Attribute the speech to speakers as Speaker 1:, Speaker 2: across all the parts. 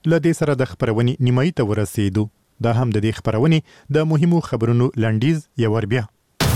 Speaker 1: له دې سره د خبرونې نیمایي ته ورسېدو. دا هم د دې خبرونې د مهمو خبرونو لنډیز یو ور بیا.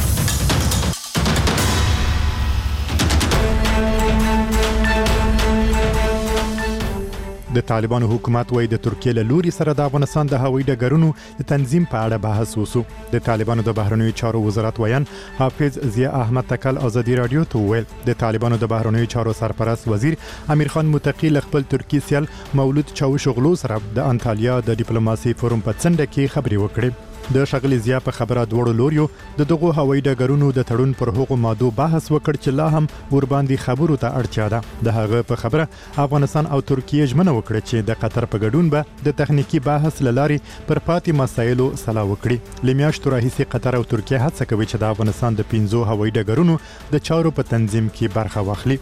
Speaker 1: د طالبانو حکومت وايي د ترکیې له لوري سره د افغانستان د هوایي ډګرونو د تنظیم په اړه بحث وسو. د طالبانو د بهرنیو چارو وزارت ویان حافظ ضیا احمد تکل ازادي رادیو ته ویل د طالبانو د بهرنیو چارو سرپرست وزیر امیر خان متقی له خپل ترکی سیال مولود چاوشغلو سره د انټالیا د ډیپلوماسي فورم په څنډه کې خبرې وکړې. د شغلي ضیا په خبره دوړو لوریو د دغه هوایي ډګرونو د تړون پر هغو مادو بحث وکړ چې لا هم ور باندې خبرو ته اړتیا ده. د هغه په خبره افغانستان او ترکیه ژمنه وکړه چې د قطر په ګډون به د تخنیکی بحث لاري پر پاتې مسایلو سلا وکړي. لمیاشتو راهیسې قطر او ترکیه هڅه کوي چې د افغانستان د 15 هوایي ډګرونو د چارو په تنظیم کې برخه واخلي.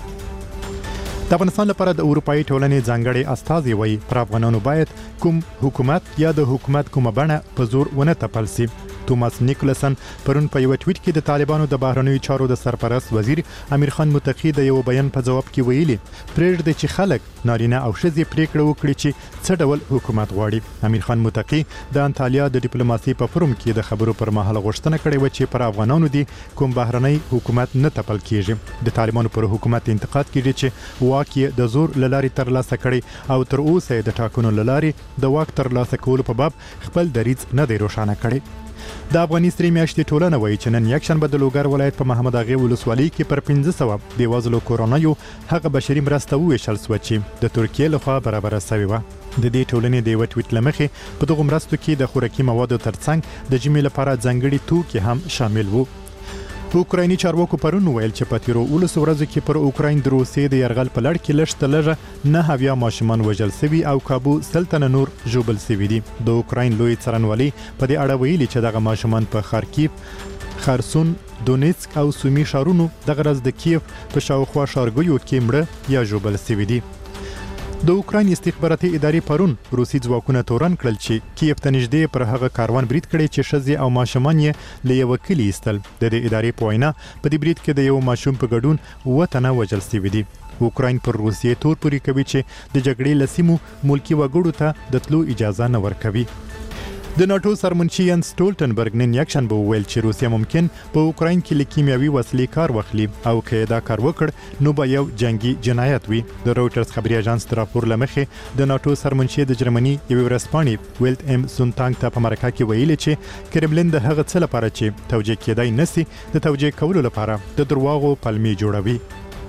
Speaker 1: د افغانستان لپاره د اروپאי ټولنې ځانګړي استازي وایي پر افغانانو باید کوم حکومت یا د حکومت کومه بڼه په زور ونه تپل سي. توماس نیکولسن پرون په یو ټویټ کې د طالبانو د بهرنیو چارو د سرپرست وزیر امیر خان متقی د یو بیان په جواب کې ویلي پرېږدي چې خلک نارینه او ښځې پریکړه وکړي چې څه ډول حکومت غواړي. امیر خان متقی د انټالیا د ډیپلوماسي په فورم کې د خبرو پر مهال غوښتنه کړې و چې پر افغانانو دي کوم بهرنی حکومت نه تپل کیږي. د طالبانو پر حکومت انتقاد کیږي چې واک یې د زور لاري ترلاسه کړي او تر اوسه د ټاکنو لاري د واک ترلاسه کولو په باب خپل دریځ نه دی روښانه کړي. د افغاني ستري میاشتې ټولنه وایي چې نن یکشنبه د لوګر ولایت په محمد اغه ولسوالۍ کې پر 1500 بیوزلو کورونایو هغه بشري مرسته وویشل سو چې د ترکیې لخوا برابر شوی و. د دې ټولنې د یو ټویټ لمخې په دغه مرستو کې د خوراکي موادو ترڅنګ د جمعې لپاره ځانګړي توکي هم شامل وو. اوکرایني چارواکو پرون ویل چې په تیرو 19 ورځو کې پر اوکراین د روسیې د یرغل په لړ کې لږ تر لږه 9 ماشومان وژل شوي او کابو سلطنه نور ژوبل شوي دي. د اوکراین لوی څارنوالي په دې اړه ویلي چې دغه ماشومان په خارکیف، خرسون، دونیتسک او سومي ښارونو د غرض د کیف په شاوخوا ښارګیو کې مړه یا ژوبل شوي دي. د اوکراین استخباراتي ادارې پرون روسي ځواکونه تورن کړل چې کیف ته نږدې پر هغه کاروان برید کړی چې ښځې او ماشومان یې له یو کلی ایستل. د دې ادارې په وینا په دې برید کې د یو ماشوم په ګډون 7 تنه وژل شوي دي. اوکراین پر روسیې تور پورې کوي چې د جګړې لسیمو ملکی وګړو ته د تلو اجازه نه ورکوي. د ناتو سرمنشي یانس سټولټنبرګ نن یکشنبه وویل چې روسیا ممکن په اوکراین کې له کیمیاوي وسلې کار واخلي او که دا کار وکړ نو به یو جنگي جنایت وي. د رويټرز خبري اژانس تر راپور لمخې د ناتو سرمنشي د جرمني یو ورسپانې ویلت ام سونتانګ ته په مرکه کې ویلي چې کرملین د هغه څه لپاره چې توجیه کېدای نسی د توجیه کولو لپاره د درواغو پلمې جوړوي.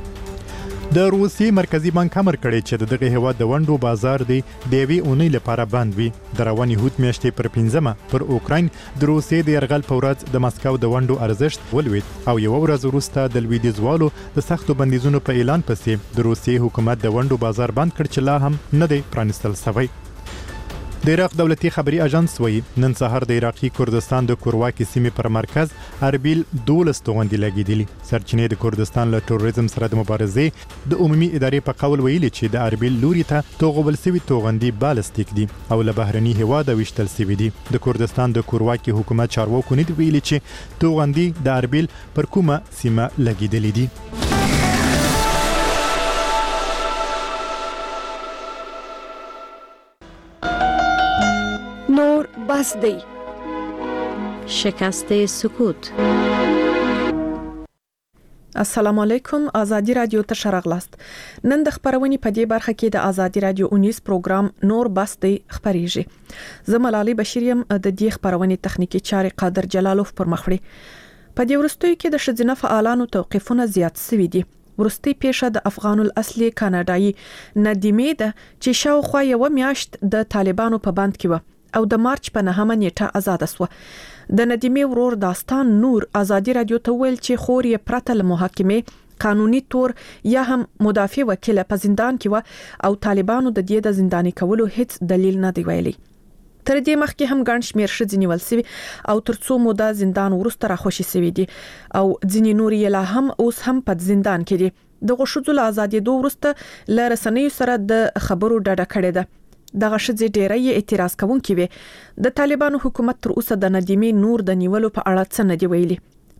Speaker 1: د روسي مرکزی بانک امر کړی چې دغه هیواد د ونډو بازار دی د یوې اونۍ لپاره بند وي. د رواني هوت میاشتې پر 15 پر اوکراین د روسي د یرغل په ورځ د مسکو د ونډو ارزښت ولوید او یو ورځ وروسته د لویدیځوالو د سختو بندیزونو په اعلان پسې د روسي حکومت د ونډو بازار بند کړ چې لا هم نه دی پرانستل شوی. د عراق دولتي خبري اژانس وایي نن سهار د عراقي کردستان د کورواکي سیمې پر مرکز اربیل 12 توغندي لګیدلي. سرچینې د کردستان له تروریزم سره د مبارزې د عمومي ادارې په قول ویلي چې د اربیل لوري ته توغول سوي توغندي بالستیک دي او له بهرني هواده وشتل سوي دي. د کردستان د کورواکي حکومت چارواکو نه دی ویلي چې توغندي د اربیل پر کومه سیمه لګیدلي دي.
Speaker 2: نور بس دی.
Speaker 3: شکست سکوت.
Speaker 2: السلام علیکم. آزادی رادیو ته شرغلاست. نن د خبرونې په دې برخه کې د آزادی رادیو 19 پروګرام نور بس دی خبريږي. زه ملالي بشیریم د دې خبرونې تخنیکی چارې قادر جلالوف پر مخ وړي. په دې ورستوي کې د شذینه فعالانو توقیفونه زیات شوي دي. ورستي پیښه د افغان الاصلي کاناډایي ندیمه ده چې شاوخوا یو میاشت د طالبانو په بند کې و او د مارچ په 9 نیټه آزاد شو. د ندیمه ورور داستان نور آزادی رادیو ته ویل چې خور یې پرته له محاکمه قانوني تور یا هم مدافع وکیل په زندان کې و او طالبانو د دې د زنداني کولو هیڅ دلیل نه دی ویلي. تر دې مخکې هم ګڼ شمېر ښځې نیول شوي او ترڅو موده زندان وروسته راخوشي شوي دي او ځینې نور یې لا هم اوس هم په زندان کې دي. د ښځو له ازادېدو وروسته له رسنیو سره د خبرو ډډه کړې ده. دغه ښځې ډېری اعتراض کوونکي وي. د طالبانو حکومت تر اوسه د ندیمه نور د نیولو په اړه څه نه دی ویلي.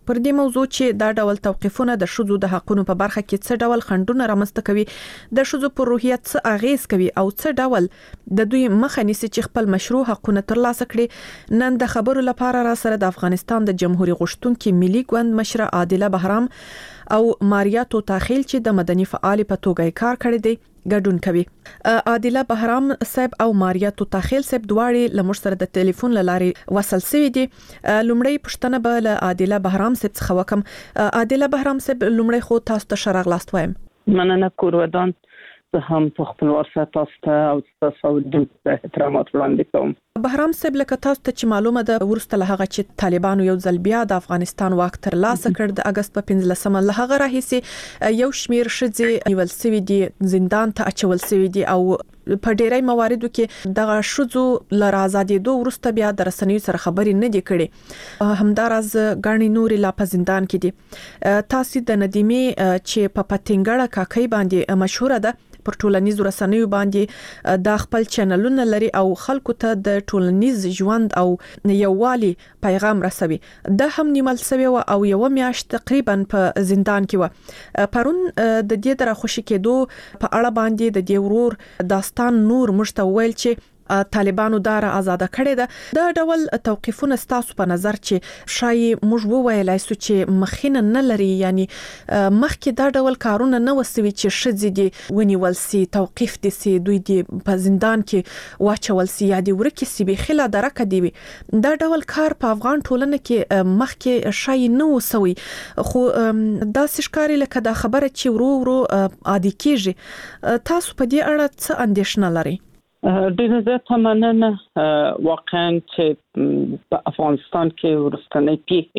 Speaker 2: پر دې موضوع چې دا ډول توقيفونه د شذو د حقونو په برخه کې څه ډول خنډونه رامنځته کوي، د شذو پر روحیت څه اغیز کوي او څه ډول د دوی مخه نیسي چې خپل مشروع حقونه ترلاسه کړي. نن د خبرو لپاره را سره د افغانستان د جمهوریت غوښتونکو ملي ګوند مشره عادله بهرام او ماریا توتاخیل چې د مدني فعال په توګه کار کړی دی ګډون کوي. عادله بهرام صاحب او ماریا توتاخیل صاحب دواړي لمر سره د ټلیفون لارې وصل شوي دي. لومړی پښتنه به له عادله بهرام صاحب څخه وکم. عادله بهرام صاحب لومړی خو تاسو ته ښه راغلاست وایم.
Speaker 3: مننه کورودان، زه هم په خپل واسطه تاسو ته او تاسو د احترامات وړاندې کوم.
Speaker 2: بهرام صاحب لکه تاسو ته چې معلومه ده ورسته له هغه چې طالبانو یو ځل بیا د افغانستان واک تر لاسه کړ د اگست په 15 له هغه راهیسي یو شمیر ښځې نیول شوې دي، زندان ته اچول شوې دي او په ډیری مواردو کې دغه شذو لر آزادېدو ورسته بیا د رسنیو سره خبرې نه دي کړې. همداراز غاڼې نور لا په زندان کې دي. تاسو د ندیمي چې په پټنګړه کاکۍ باندې مشهور ده پر ټولنیزو رسنیو باندې د خپل چینلونه لري او خلکو ته د ټولنیز ژوند او یووالي پیغام رسوي. د هم نیمل سوي او یو میاشت تقریبا په زندان کې و. پرون د دې در خوشی کېدو په اړه باندې د دې ورور داستان نور مشته ویل چې طالبانو دار آزاد کړي ده. دا ډول توقيفونه ستاسو په نظر چې شای موږ وویلای سو چې مخینه نه لري، یعنی مخکې دا ډول کارونه نه وسوي چې شذې دي ونیول سي، توقيف دي سي، دوی دي په زندان کې واچول سي یا دي ورکه سي به خلا درکه دی. دا ډول کار په افغان ټولنه کې مخکې شای نه وسوي، خو دا ښکاري لکه دا خبره چې ورو عادي کیږي. تاسو په دې اړه څه اندېښنه لرئ؟
Speaker 3: ډیره زیاته مننه. واقعا چې په افغانستان کې ورستنې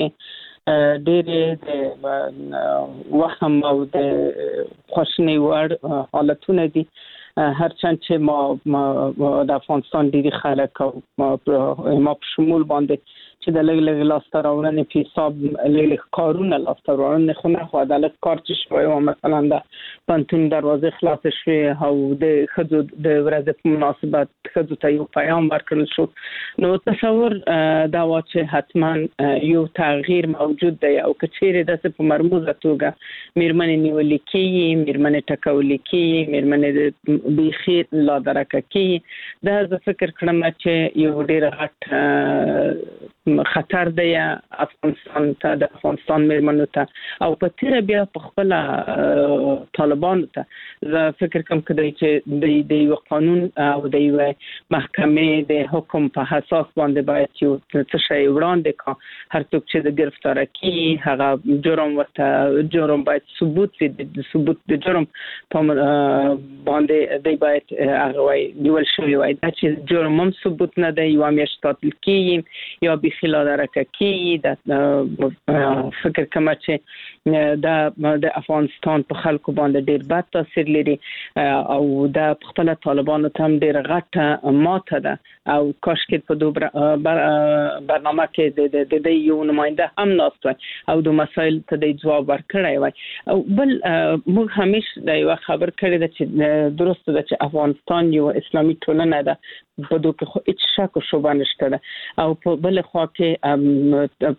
Speaker 3: پیښې ډېرې د وهم او د خوشنۍ وړ حالتونه دي. هرچند چې ما د افغانستان ډېری خلک او ما په شمول باندې چې د لګ لاس تر راوړنې په حساب لګ کارونه لاس تر راوړنې خو نه خو عدالت کار چې شوی او مثلا د پنتون دروازه خلاص شوی او د خځو د ورځې په مناسبت خځو ته یو پیغام ورکړل شو. نو تصور دا و چې حتما یو تغییر موجود دی او کچېره د په مرموزه توګه میرمنې نیولې کیږي، میرمنې ټکولې کیږي، میرمنې بخیر لا درکه کیږي. دا زه فکر کړم چې یو ډېر غټ خطر دی افغانستان ته، د افغانستان میرمنو ته او په تیر بیا په خپل طالبانو ته. زه فکر کوم چې د یو قانون او د یو محکمې د حکم په اساس باندې باید یو څه شی وړاندې کړي. هر څوک چې د گرفتار کی هغه جرم باید ثبوت وي، د ثبوت د جرم په باندې دی باید هغه وای نیول شوی وای. دا چې جرم هم ثبوت نه دی یو میاشت تاتل کی یا بخلا درکه کی. د فکر کوم چې د افغانستان په خلکو باندې ډیر بد تاثیر لري او د خپل طالبانو ته هم ډیر غټه ماته ده او کاش کې په دوه برنامه کې د یو نماینده هم ناست او د مسایل ته د جواب ورکړی وای. او بل موږ همیشه د یو خبر کړی ده چې درسته ده چې افغانستان یو اسلامي ټولنه ده، په دوی کې خو هیڅ شک او شبهه نشته ده او په بل خوا کې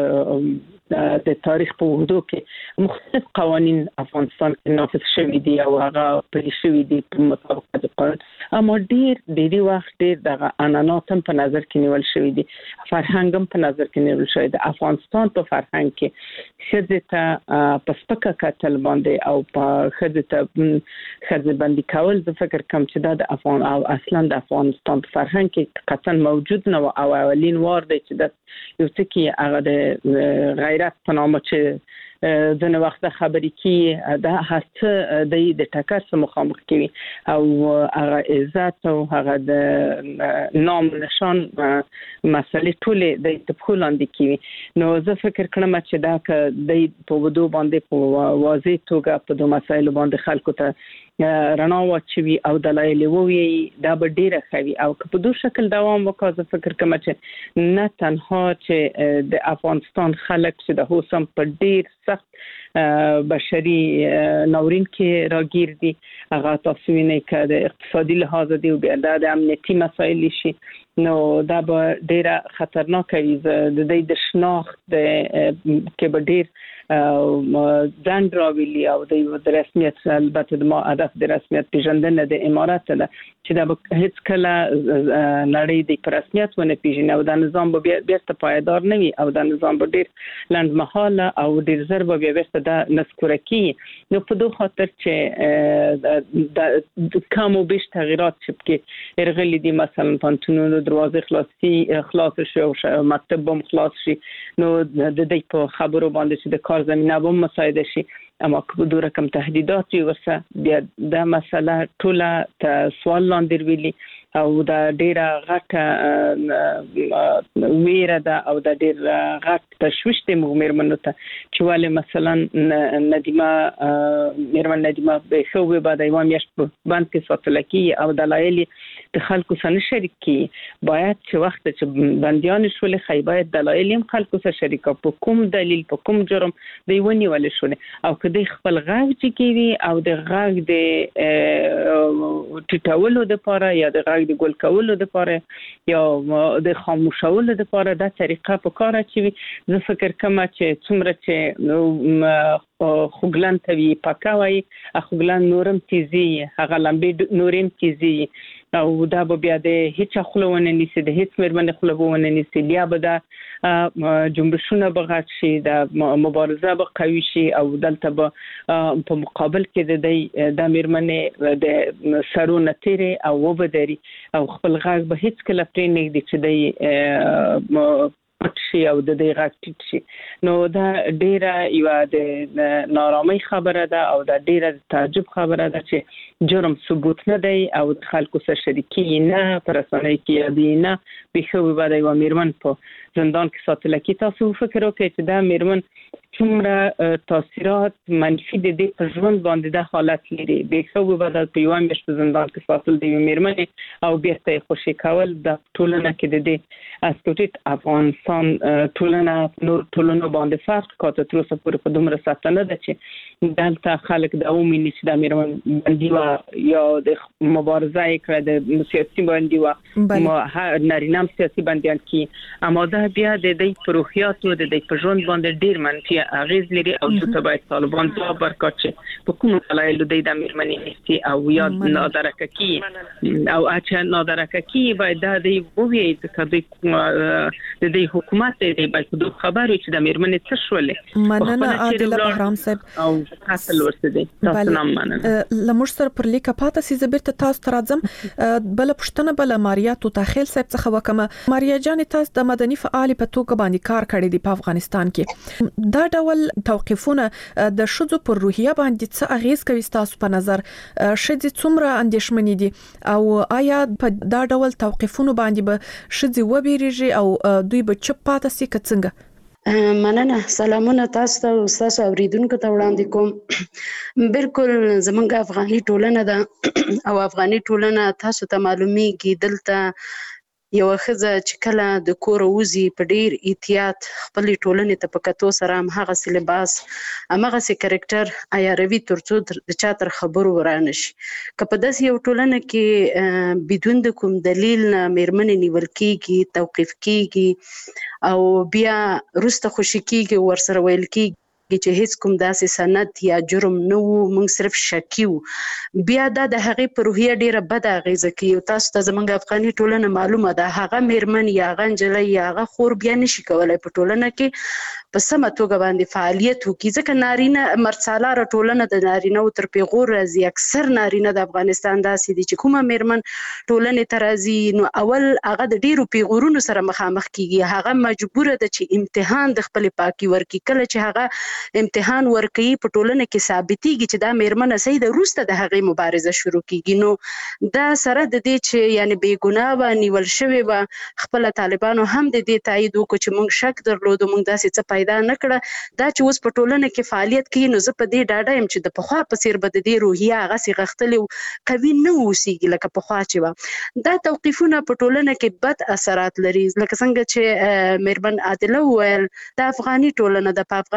Speaker 3: په د تاریخ په وحدو کې مختلف قوانین افغانستان کې نافذ شوي دي او هغه پلي شوي دي په مطابق د قانون. اما ډېری وخت ډېر دغه عنعنات هم په نظر کې نیول شوي دي، فرهنګ هم په نظر کې نیول شوی دی. افغانستان په فرهنګ کې ښځې ته په سپکه کتل باندې او په ښځې ته ښځې باندې کول زه فکر کوم چې دا د افغان او اصلا د افغانستان په فرهنګ کې قطعا موجود نه او اولین وار دی چې د یو څه کې هغه د غیرت په نامه چې ځنه وخت خبرې کی دا هڅه د ټکر سره مخامخ کوي او هغه عزت او هغه د نام نشان مسلې ټولې د تپخولاندې کوي. نو زه فکر کوم چې دا ک د په ودو باندې په واضح توګه په دوه مسایلو باندې خلکو ته رڼا واچوي او دلایل ووي دا به ډیره خوي او په دوه شکل دوام وکړي. زه فکر کوم چې نه تنها چې د افغانستان خلک چې د هوسم په ډیر سخت بشري ناورین کې راګیر دي هغه تاسو وینئ چې د اقتصادي لحاظ دی او د امنیتي مسایل شي نو دا به ډیره خطرناک وي د دې د شناخت کې به ډیر ځان راویلي او د رسمیت البته د ما هدف د رسمیت پیژندنه د امارات ده چې دا هیڅ کله نړۍ د رسمیت ونه پیژني او د نظام به بیرته پایدار نه وي او د نظام به ډیر لنډمهاله او ډیر زر به بیرته د نسکوره کی نو په دوه خاطر چې د کومو بیش تغیرات چې ارغلي دي مثلا پانتونونو دروازه خلاص شي او مکتب هم خلاص شي نو د دې په خبرو باندې چې د کار زمينه هم مساعده شي اما که دوه رقم تهدیدات ورسره بیا د مسله ټوله سوال لاندې ویلي او دا ډیره غټه ویره ده او دا ډیر غټ تشویش د مېرمنو ته چې ولې مثلا مېرمن ندیمه به خو به بعد ایوام یش باندې کې ساتل کی او دلایل د خلکو سره شریک کی باید چې وخت چې بنديان شول خیبات دلایل هم خلکو سره شریک په کوم دلیل په کوم جرم دی ونی ول شول او کدی خپل غږ چې کی او د غږ د ټټولو د پاره یا د د ګل کولو د پاره یا د خاموشولو د پاره د طریقه په کار اچوي زه فکر کوم چې څومره چې خوګلان توی پکاوي خوګلان نورم تیزی هغه لمبي نورم تیزی او دا به بیا د هیڅ خلونه نيسي د هیڅ مېرمنې خلونه نيسي بیا به دا جنبشونه بغات شي د مبارزه به قوي شي او دلته به په مقابل کې د مېرمنې د سرونه تیري او وبدري او خپل غږ به هیڅ کله پرې نه دي چې د شي او د دې غټ شي نو دا ډیره یو د نارامي خبره ده او دا ډیره تعجب خبره ده چې جرم ثبوت نه دی او خلکو سره شریکی نه پرسانه کې دی نه به خو به د مېرمن په زندان کې ساتل کی تاسو فکر وکړئ چې دا مېرمن څومره تاثیرات منفي د دې په ژوند باندې د حالت لري به خو به د پیوام په زندان کې ساتل دی مېرمن او بیرته خوشی کول د ټولنه کې د دې اسکوټیت افغانستان ټولنه نور ټولنه باندې فرق کوي تر اوسه پورې په دومره ساتنه ده چې دلته خلک د اومینې چې د مېرمن باندې یا د مبارزه کړه د سیاسي باندې و نارینه سیاسي باندې کې اما دا بیا د دې پروخیات او د دې په ژوند باندې ډیر منفي اغیز لري او چې باید طالبان ځواب ورکړي په کوم دلایل د دې مېرمنې نشي او یا نادرکه کی او اچھا نادرکه کی باید د دې ووی د دې حکومت دې باید د خبرو چې د مېرمنې څه شولې
Speaker 2: مننه عادل بهرام صاحب
Speaker 3: او حاصل ورته دي تاسو نام مننه
Speaker 2: لمر سره پر لیکه پاتې سي زبرته تاسو ترازم بل پښتنه بل ماریا تو تاخیل صاحب څخه وکم ماریا جان تاسو د مدني فعال په توګه باندې کار کړی دی په افغانستان کې دا ډول توقيفونه د شذو پر روحیه باندې څه اغیز کوي تاسو په نظر شذ څومره اندیشمنې دي او آیا په دا ډول توقيفونه باندې به شذ وبېریږي او دوی به چپ پاتې سي څنګه
Speaker 4: مننه سلامونه تاسو ته او تاسو اوریدونکو ته وړاندې کوم بالکل زمونږ افغاني ټولنه ده او افغاني ټولنه تاسو ته معلومیږي دلته یو خزه چې کله د کور وزي په ډیر احتیاط خپل ټولنې ته پکاتو سره هم هغه سي لباس هغه سي کریکټر عیاروي ترڅو د چاتر خبرو ورانه شي کله داس یو ټولنه کې بدون د کوم دلیل نه مېرمنې نیول کیږي توقيف کیږي او بیا روسته خوشی کیږي ورسره ویل کیږي چې هیڅ کوم داسې سند یا جرم نه وو موږ صرف شکی وو بیا د هغه په روحیه ډیره بد اغیزه کوي تاسو ته زمونږ افغاني ټولنه معلومه ده هغه مېرمن یا غنجلې یا هغه خور بیا نشي کولای په ټولنه کې په سمه توګه باندې فعالیت وکړي ځکه نارینه مرسالاره ټولنه د نارینه تر پیغور راځي اکثر نارینه د افغانستان داسې دي چې کومه مېرمن ټولنه ته راځي نو اول هغه د ډیرو پیغورونو سره مخامخ کیږي هغه مجبوره ده چې امتحان د خپل پاکي ورکړي کله چې هغه امتحان ورکړي په ټولنه کې ثابتيږي چې دا مېرمنه صحیح ده روسته د هغه مبارزه شروع کیږي نو دا سره د دې چې یعنی بے ګناه و نیول شوی و خپل طالبانو هم د دې تایید وکړي چې موږ شک درلودو موږ داسې څه پیدا نه کړه دا چې اوس په ټولنه کې فعالیت کوي نو زه په دې ډاډه یم چې د پخوا په څیر به د دې روحیه هغه سي غختلې کوي نه اوسېږي لکه پخوا چې و دا توقيفونه په ټولنه کې بد اثرات لري لکه څنګه چې مېرمن عادله وویل د افغاني ټولنه د افغاني ټولنه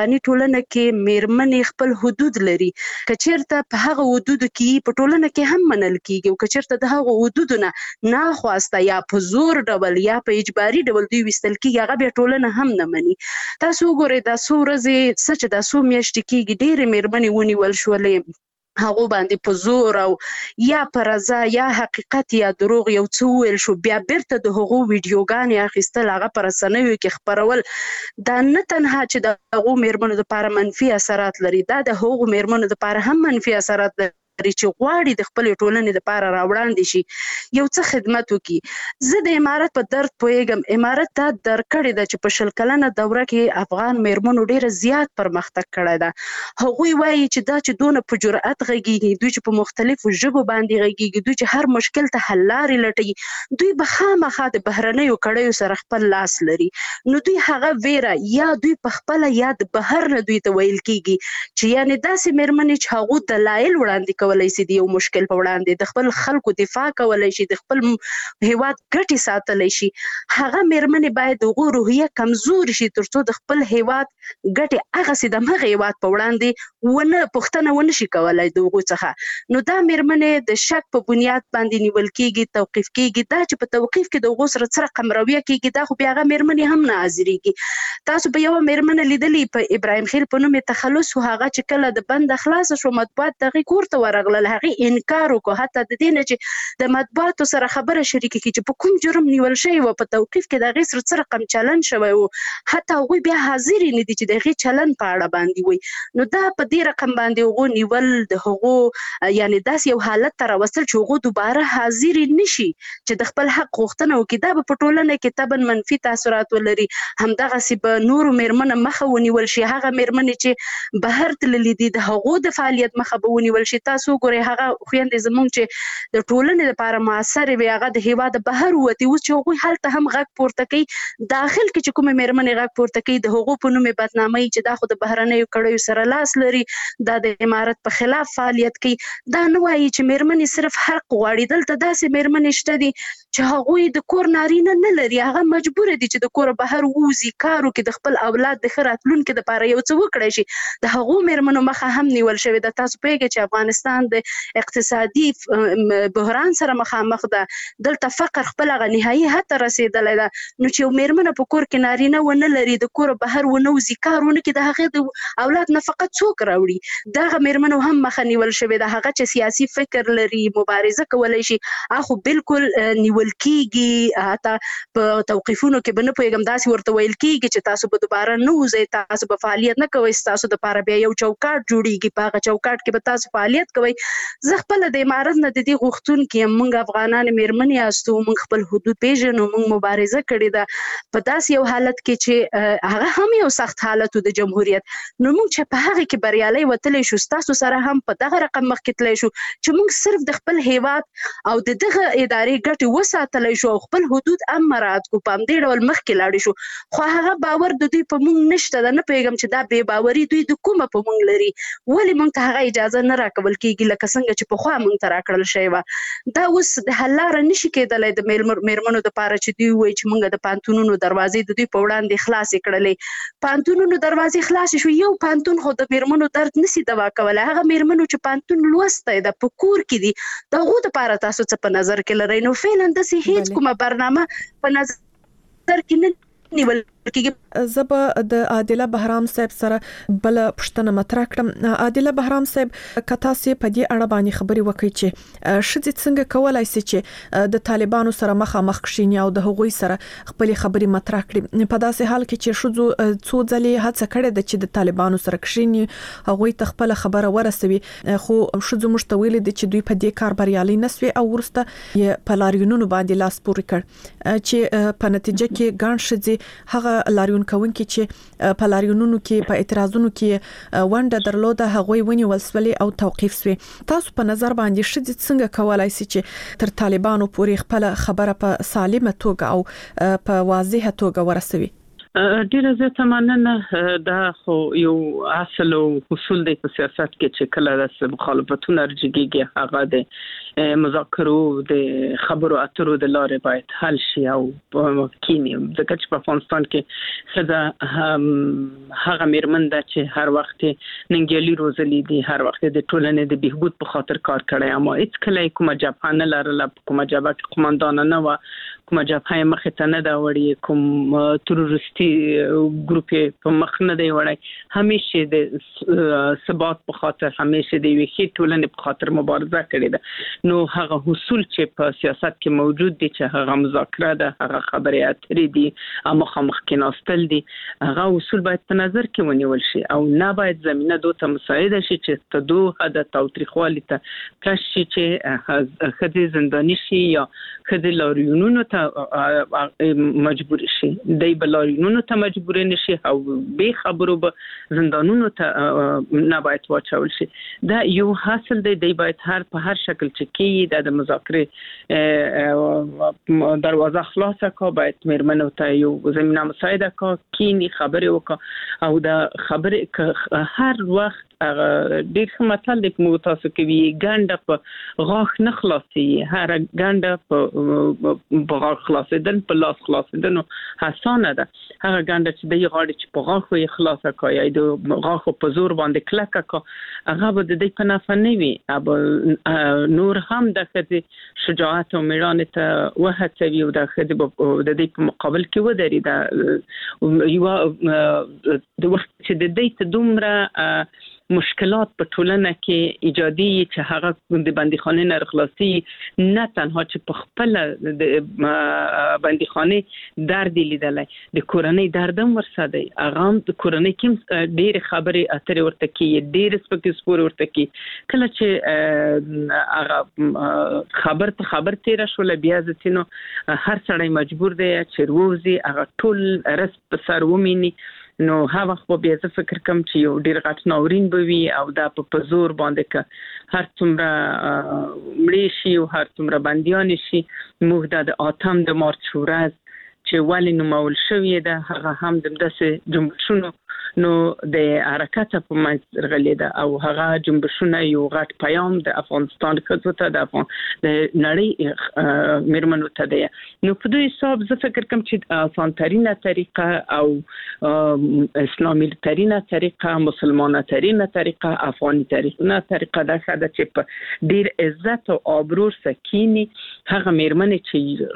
Speaker 4: ټولنه کې میرمنې خپل حدود لري، کچیرته په هغه حدود کې په ټولنه کې هم منل کیږي او کچیرته د هغه حدودونه نه خواسته یا په زور ډول یا په اجباري ډول دوی وستل کیږي، هغه به ټولنه هم نه مني. تاسو وګورئ دا څو ورځې سچ دا څو میاشتې کېږي ډېرې میرمنې ونیول شولې، هغه باندې په زور او یا پر رضا یا حقیقت یا دروغ یو څه ویل شو، بیا بیرته د هغو ویډیوګانې اخیستل هغه په رسنیو کې خپرول. دا نه تنها چې د هغو میرمنو لپاره منفي اثرات لري، دا د هغو میرمنو لپاره هم منفي اثرات لري چې غواړي د خپل ټولنې لپاره راوړاندې شي، یو څه خدمت وکړي. زه د امارت په درد پوهیږم. امارت دا درکړې ده چې په 100 کلنه دوره کې افغان میرمنو ډیره زیات پرمختګ کړی ده. هغوی وایي چې دا چې دونه په جرأت غږیږي، دوی چې په مختلفو ژبو باندې غږیږي، دوی چې هر مشکل ته حل لارې لټوي، دوی به خامخا د بهرنیو کړیو سره خپل لاس لري. نو دوی هغه ویره یا دوی په خپله یا د بهر نه دوی ته ویل کیږي چې یعنې داسې میرمنې چې هغو دلایل وړاندې کولای شي د یو مشکل په وړاندې، د خپل خلکو دفاع کولای شي، د خپل هیواد ګټې ساتلی شي، هغه میرمنې باید دغه روحیه کمزور شي ترڅو د خپل هیواد ګټې هغسې د همغه هیواد په وړاندې ونه پوښتنه ونه شي کولی د هغو څخه. نو دا میرمنې د شک په بنیاد باندې نیول کیږي، توقیف کیږي. دا چې په توقیف کې د هغو سره څه رقم رویه کیږي، دا خو بیا هغه میرمنې هم نه حاضرېږي. تاسو به یوه میرمنه لیدلې په ابراهیم خیل په نوم یې تخلص و، هغه چې کله د بنده خلاصه شو مطبوعات د هغې کور ته ورغلل، هغې انکار وکړو حتی د دې نه چې د مطبوعاتو سره خبره شریکه کړي چې په کوم جرم نیول شوی و، په توقیف کې د هغې سره څه رقم چلن شوی و، حتی هغوی بیا حاضر نه دي چې د هغې چلن په اړه باندې وي. نو دا په دې رقم باندې هغو نیول د هغو یعنې داسې یو حالت ته راوستل چې هغو دوباره حاضر نه شي چې د خپل حق غوښتنه وکړي، دا به په ټولنه کې طبعا منفي تاثرات ولري. همدغسې به نورو میرمنو مخه ونیول شي، هغه میرمنې چې بهر تللي دي د هغو د فعالیت مخه به ونیول شي. تاسو وګورئ هغه خویندې زموږ چې د ټولنې لپاره مؤثرې وي، هغه د هیواده بهر ووتې، اوس چې هغوی هلته هم غږ پورته کوي، داخل کې چې کومې میرمنې غږ پورته کوي د هغو په نوم یې بدناموي چې دا خو د بهرنیو کړیو سره لاس لري، دا د امارت په خلاف فعالیت کوي. دا نه وایي چې میرمنې صرف حق غواړي، دلته داسې میرمنې شته دي چې هغوی د کور نارینه نه لري، هغه مجبور دي چې د کور بهر ووځي، کار وکړي، د خپل اولاد د ښه راتلونکي لپاره یو څه وکړی شي. د هغو میرمنو مخه هم نیول شوې ده. تاسو پوهیږئ چې افغانستان د اقتصادي بحران سره مخامخ ده، دلته فقر خپل هغه نهایي حد ته رسېدلی ده. نو چې یو میرمنه په کور کې نارینه ونه لري، د کور بهر ونه وځي، کار ونه کړي، د هغې د اولاد نفقه څوک راوړي؟ دغه میرمنو هم مخه نیول شوې ده. هغه چې سیاسي فکر لري، مبارزه کولی شي، هغه بالکل نیول کیږي. حتی په توقیفونو کې به نه پوهېږم داسې ورته ویل کیږي چې تاسو به دوباره نه وځئ، تاسو به فعالیت نه کوئ، ستاسو دپاره بیا یو چوکاټ جوړیږي، په هغه چوکاټ کې به تاسو فعالیت کوئ. زه خپله د امارت نه د دې غوښتونکې یم. موږ افغانان میرمنې یاستو، موږ خپل حدود پیژنو، موږ مبارزه کړې ده په داسې یو حالت کې چې هغه هم یو سخت حالت و د جمهوریت. نو موږ چې په هغې کې بریالی وتلی شو، ستاسو سره هم په دغه رقم مخکې تللی شو چې موږ صرف د خپل هیواد او د دغه ادارې ګټې وساتلی شو او خپل حدود هم مراعات کړو، په همدې ډول مخکې لاړې شو. خو هغه باور د دوی په موږ نشته ده. نه پوهېږم چې دا بې باوري دوی د کومه په موږ لري، ولې موږ ته هغه اجازه نه راکول کېږي لکه څنګه چې پخوا موږ ته راکړل شوې وه. دا اوس د حل لاره نشي کېدلی د میرمنو دپاره چې دوی ووایي چې موږ د پوهنتونونو دروازې د دوی په وړاندې خلاصې کړلې. پوهنتونونو دروازې خلاصې شوې، یو پوهنتون خو د میرمنو درد نشي دوا کولی. هغه میرمنو چې پوهنتون لوستی ده، په کور کې دي، د هغو دپاره تاسو څه په نظر کې لرئ؟ نو فعلا داسې هیڅ کومه برنامه په نظر کې نه نیول کېږي.
Speaker 2: زه به د عادله بهرام صاحب سره بل پوښتنه مطرح کړم. عادله بهرام صاحب، که تاسو په دې اړه باندې خبرې وکړئ چې ښځې څنګه کولای شي چې د طالبانو سره مخامخ کښیني او د هغوی سره خپل خبرې مطرح کړي، په داسې حال کې چې ښځو څو ځلې هڅه کړې ده چې د طالبانو سره کښیني، هغوی ته خپل خبره ورسوي، خو ښځو موږ ته ویلي دي چې دوی په دې کار بریالي نه سوي او وروسته یې په لاریونونو باندې لاس پورې کړ چې په نتیجه کې ګڼ ښځې هغه لاریون کوونکي چې په لاریونونو کې په اعتراضونو کې ونډه درلوده هغوی ونیول شول او توقیف شوي. تاسو په نظر باندې ښځې څنګه کولای شي چې تر طالبانو پورې خپل خبره په سالمه توګه او په واضحه توګه ورسوي؟
Speaker 3: ډیره زیاته مننه. دا خو یو اصل او اصول دی په سیاست کې چې کله د مخالفتونو ارجګيږي هغه د مذاکرو د خبرو اترو د لارې باید حل شي او کینی ځکه چې په افغانستان کې خدا هغه میرمن ده چې هر وخت ننګیالي روزلي دي، هر وخت د ټولنې د بهبود په خاطر کار کړی، اما هیڅ کله کومه جبهه نه لرله، کومه جبهه کې قومندان نه و، کومه جبهه مخ ته نه دا وړي، کوم تروریستي ګروپ په مخ نه دی وړي. همیشه د ثبات په خاطر، همیشه د ویخي ټولنې په خاطر مبارزه کړې ده. نو هغه اصول چې په سیاست کې موجود دي چې هغه مذاکره ده، هغه خبرې اترې دي، مخامخ کېناستل دي، هغه اصول باید په نظر کې ونیول شي او نه باید زمينه دوته مساعده شي چې تدوه د تاوتریخوالي ته کش شي چې خدي زنداني شي یا خدي لاریونونو ته مجبور شي، دای بلارینونو ته مجبور نشي او به خبرو به زندانونو ته نه باید واچول شي. دا یو حاصل دی باید په هر شکل چې کی د مذاکره دروازه خلاصه کا، باید میرمنو ته یو زمينه مساعده کا، کینی خبرې وکا او دا خبرې هر وخت ډېر ښه متل دی په تاسو کې وی ګنده په غاښ نه خلاصي، هر ګنده په غاښ خلاصیدل په لاس خلاصیدل حسانه ده. هغه ګنده چې د غاړي چې په غاښ یې خلاصه کوي د غاښ په زور باندې کلکه کا، هغه به د دې په نفع نه وي، اب نور هم د خدي شجاعت او میړانه ته وهڅوي او د خدي د دې په مقابل کې ودري. دا یو د وخت چې د دې ته دومره مشکلات په ټولنه کې ایجادي چې هغه د بندیخانه نه خلاصي، نه تنها چې په خپل د بندیخانه درد لیدلای، د کورنۍ دردم ورسره دی، هغه د کورنۍ کې ډېر خبرې اترې ورته کې، ډېر سپکې سپور ورته کې. کله چې هغه خبر ته خبر تیر شول بیا ځینو هر سړی مجبور دی چې روزي هغه ټول رس په سر ومینی. نو هغه خو بیا زه فکر کوم چې یو ډیر غټ ناورین بوي او دا په زور باندې ک هر څومره مړی شي او هر څومره بنديان شي. موږ د اتم د مارچ ورځ چې ولې نومول شوې ده هغه هم د داسې جنبشونو نو د حرکت په منځ غلیده او هغه جنبشونه یو غټ پیام د افغانستان خزو ته د نړۍ میرمنو ته دی. نو په دوی حساب زه فکر کوم چې آسانترینه طریقه او اسلامي ترینه طریقه، مسلمانه ترینه طریقه، افغاني ترینه طریقه ده چې په ډیر عزت او آبرو سکینی هغه میرمنې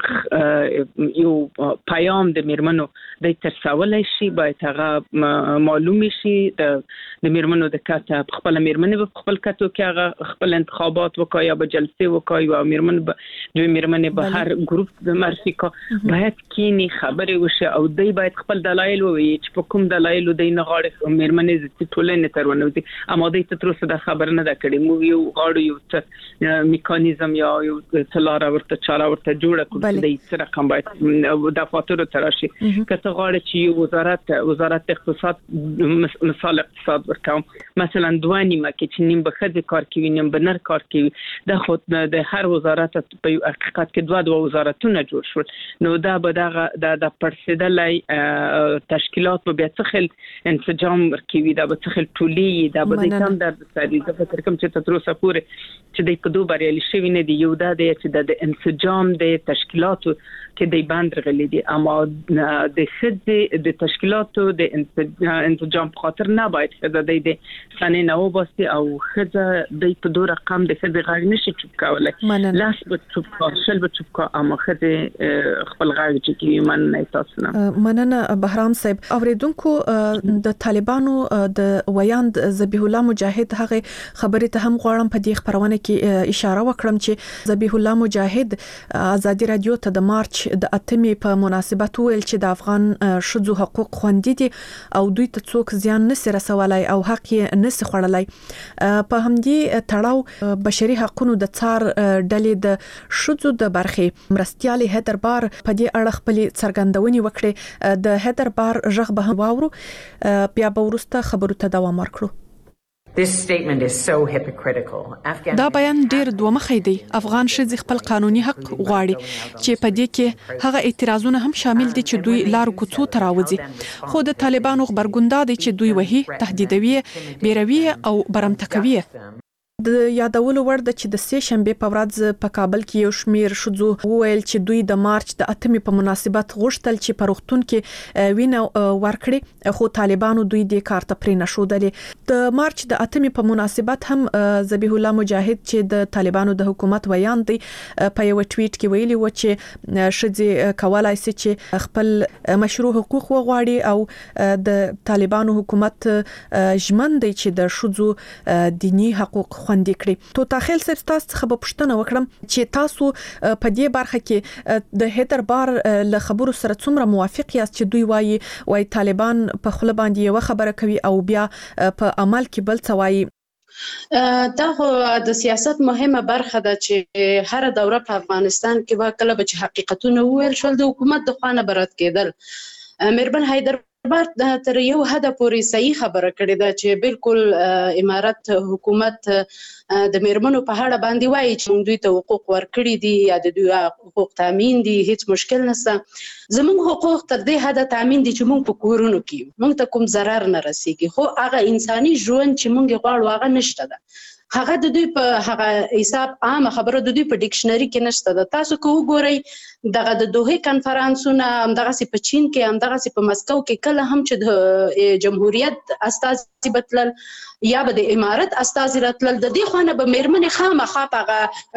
Speaker 3: چې یو پیام د میرمنو د ترسولای شي باید هغه معلومي شي. د میرمنو د کاته خپل میرمنې په خپل کاتو کې هغه خپل انتخابات وکړي یا به جلسه وکړي او میرمنې به هر ګروپ د مرسیکا باید کینی خبرې وشي او دوی باید خپل دلایل ووایي چې په کوم دلایل دوی نه غواړي میرمنې د ټولنې تر ونوځي. اما دوی ته تر اوسه دا خبر نه ده کړې. موږ یو غواړو یو میکانیزم یا یو څلاره ورته چاره ورته جوړه کړو چې د څه رقم باید د فاتورو تراشي. کته غواړي چې وزارت اقتصاد مثال اقتصاد ورکوم مثلا دوه نیمه کې چې نیم به خځې کار کوي نیم به نر کار کوي. دا خو د هر وزارت په حقیقت کې دوه وزارتونه جوړ شول. نو دا به د پرسیدلای تشکیلات به بیا څخل انسجام ورکوي، دا به څخل ټولي، دا به د کم در سړي د فکر کوم چې تر اوسه پورې چې د کدو بریالي شوی نه دی. یو دا دی چې د انسجام د تشکیلاتو کې د بند رغلي دي، اما د خځې د تشکیلاتو د انسجام په خاطر نه باید خځه د سنې نه وباسي او خځه د په دوه رقم د خځې غږ نشي چوپ کولای. لاس به چوپ کړي، شل به چوپ کړي، اما خځه خپل غږ چې کوي مننه تاسو نه.
Speaker 2: مننه بهرام صاحب. اوریدونکو د طالبانو د ویاند ذبیح الله مجاهد هغه خبرې ته هم غواړم په دې خبرونه کې اشاره وکړم چې ذبیح الله مجاهد ازادي رادیو ته د مارچ د اتمې په مناسبت ویل چې د افغان شذو حقوق خوندي دي او دوی ته څوک زیان نسي رسولای او حق یې نسي خړلای. په همدې تړاو بشري حقوقو د څار ډلې د شذو د برخې مرستيالي هدر بار په دې اړه خپل څرګندونې وکړه. د هدر بار ژغ به واورو بیا به ورسته خبرو ته دوام ورکړو. دا بیان ډیر دوه مخی دی. افغان ښځې خپل قانوني حق غواړي چې په دې کې هغه اعتراضونه هم شامل دي چې دوی لارو کوڅو ته راوځي. خو د طالبانو غبرګون دا دی چې دوی وهي، تهدیدوي، بیروي او برمته کوي. د یادولو وړ ده چې د سه شنبه په ورځ په کابل کې یو شمیر شذو وویل چې دوی د مارچ د 8 په مناسبت غوښتل چې په روغتون کې وینه ورکړي، خو طالبانو دوی د کار ته پرې نشودلې. د مارچ د 8 په مناسبت هم ذبیح الله مجاهد چې د طالبانو د حکومت ویان دی په یو ټویټ کې ویلي و چې شذې کولای شي چې خپل مشروع حقوق وغواړي او د طالبانو حکومت ژمن دی چې د شذو دینی حقوق خوندي کړي. تو تاخیل صاحب تاسو څخه به پوښتنه وکړم چې تاسو په دې برخه کې د هیدر بار له خبرو سره څومره موافق یاست چې دوی وایي طالبان په خپل باندې یو خبره کوي او بیا په عمل کې بل څه وایي؟
Speaker 4: دا خو د سیاست مهمه برخه ده چې هر دوره په افغانستان کې به کله به چې حقیقتونه وویل شول د حکومت د خوا نه برات کېدل. میرمن حیدر بار تر یو حد پورې صحیح خبره کړې ده چې بالکل امارت حکومت د میرمنو په اړه باندې وایي چې دوی ته حقوق ورکړي دي یا د دوی حقوق تامین دي، هیڅ مشکل نشته. زموږ حقوق تر دې حد تامین دي چې موږ په کورونو کې موږ ته کوم ضرر نه رسیږي، خو هغه انساني ژوند چې موږ غواړو هغه نشته ده. هغه د دوی په هغه حساب عام خبره د دوی په ډکشنری کې نشته ده. تاسو کو وګورئ دغه د دوه کانفرنسونه همدغه سي په چین کې همدغه سي په مسکو کې کله هم چې د جمهوریت استازي بتلل یا به د امارت استازي راتلل د دې خانه به میرمنې خامخا هغه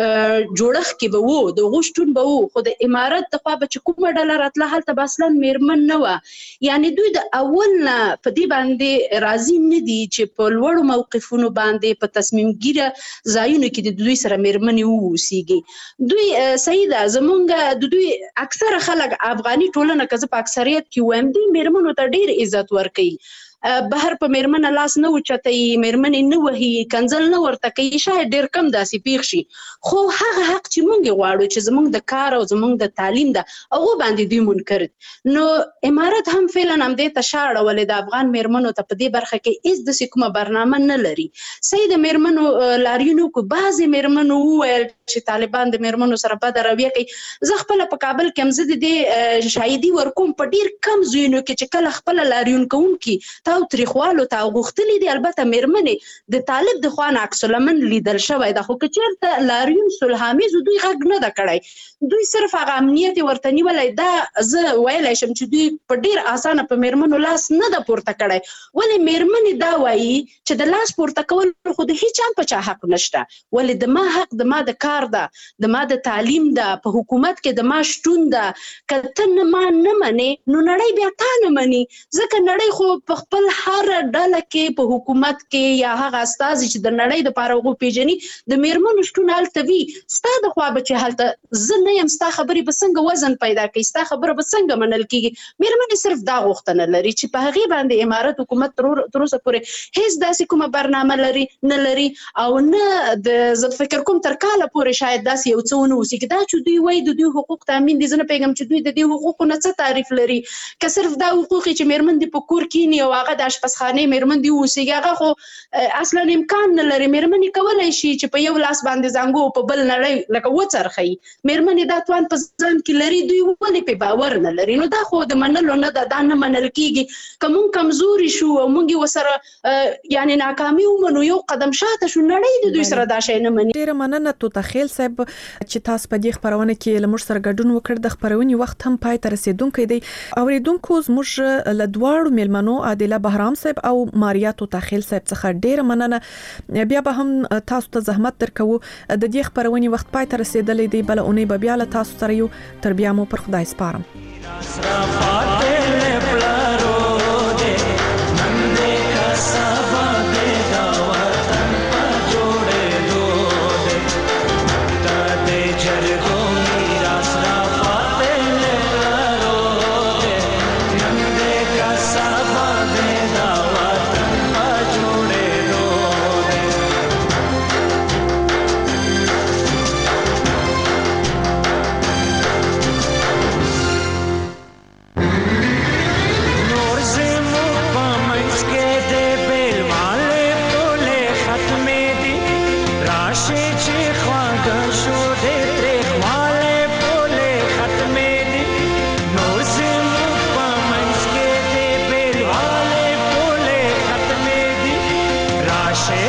Speaker 4: جوړخ کې به وو د غوښتون به وو، خو د امارت د خوا به چې کومه ډله راتله هلته به اصلا میرمن نه و. یعنی دوی د اول نه په دې باندې راضي نه دي چې په لوړو موقفونو باندې په تصمیم ګیره ځایونو کې د دوی سره میرمنې ووسیږي. دوی صحیح ده زمونږ د دوی اکثره خلک افغاني ټولنه که زه په اکثریت کې وایم دوی میرمنو ته ډیر عزت ورکوي. بهر په میرمنه لاس نه اوچتوي، میرمنې نه وهي، کنځل نه ورته کوي، شاید ډیر کم داسې پیښ شي. خو هغه حق چې موږ غواړو چې زموږ د کار او زموږ د تعلیم ده هغه باندې دوی منکر دي. نو امارت هم فعلا همدې ته شاړه ولې د افغان میرمنو ته په دې برخه کې هیڅ داسې کومه برنامه نه لري. صحیح د میرمنو لاریونو کو بعضې میرمنو وویل چې طالبان د میرمنو سره بده رویه کوي. زه خپله په کابل کې هم زه د دې شاهدي ورکوم په ډیر کم ځایونو کې چې کله خپله لاریون کوونکي او تاریخوالو ته غوښتلي دي البته میرمنې د طالب د خوا نه عکس العمل لیدل شوی ده، خو که چېرته لاریون صلحامیز دوی غږ نه ده کړی، دوی صرف هغه امنیت یې ورته نیولی. دا زه ویلی شم چې دوی په ډیر اسانه په میرمنو لاس نه ده پورته کړی. ولې میرمنې دا وایي چې د لاس پورته کول خو د هیڅ هم په چا حق نشته، ولې د ما حق د ما د کار ده، د ما د تعلیم ده، په حکومت کې د ما شتون ده. که ته ما نه منې نو نړۍ بیا تا نه مني، ځکه نړۍ خو په خپل هر ډله کې په حکومت کې یا هغه استازي چې د نړۍ دپاره هغو پیژني د میرمنو شتون هلته وي. ستا د خوا به چې هلته زه نه یم ستا خبرې به څنګه وزن پیدا کوي، ستا خبره به څنګه منل کېږي. میرمنې صرف دا غوښتنه لري چې په هغې باندې امارت حکومت تر اوسه پورې هیڅ داسې کومه برنامه نه لري او نه د زه فکر کوم تر کاله پورې شاید داسې یو څه ونه اوسېږي. دا چې دوی وایي د دوی حقوق تامین دي، زه نه پوهېږم چې دوی د دې حقوقو نه څه تعریف لري. که صرف دا حقوق چې میرمن دې په کور کښېني او هغه د اشپزخانې میرمن دې واوسېږي هغه خو اصلا امکان نه لري. میرمنې کولی شي چې په یو لاس باندې زانګو په بل نړۍ لکه وڅرخوي. میرمنې دا توان په ځان کې لري، دوی ولې پې باور نه لري؟ نو دا خو د منلو نه ده، دا نه منل کېږي. که موږ کمزوري شو او موږ یې ورسره یعنې ناکامي ومنو یو قدم شاته شو، نړۍ د دوی سره دا شی نه مني.
Speaker 2: ډېره مننه توتاخیل صاحب چې تاسو په دې خپرونه کې له موږ سره ګډون وکړ. د خپرونې وخت هم پای ته رسېدونکی دی. اورېدونکو زموږ له دواړو میلمنو عادله بهرام صاحب او ماریا توتاخیل صاحب څخه ډېره مننه. بیا به هم تاسو ته زحمت درکوو. د دې خپرونې وخت پای ته رسېدلی دی، بله اونۍ به بیا له تاسو سره یو. تر بیا مو پر خدای سپارم.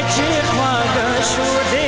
Speaker 5: چې خواږه شو دې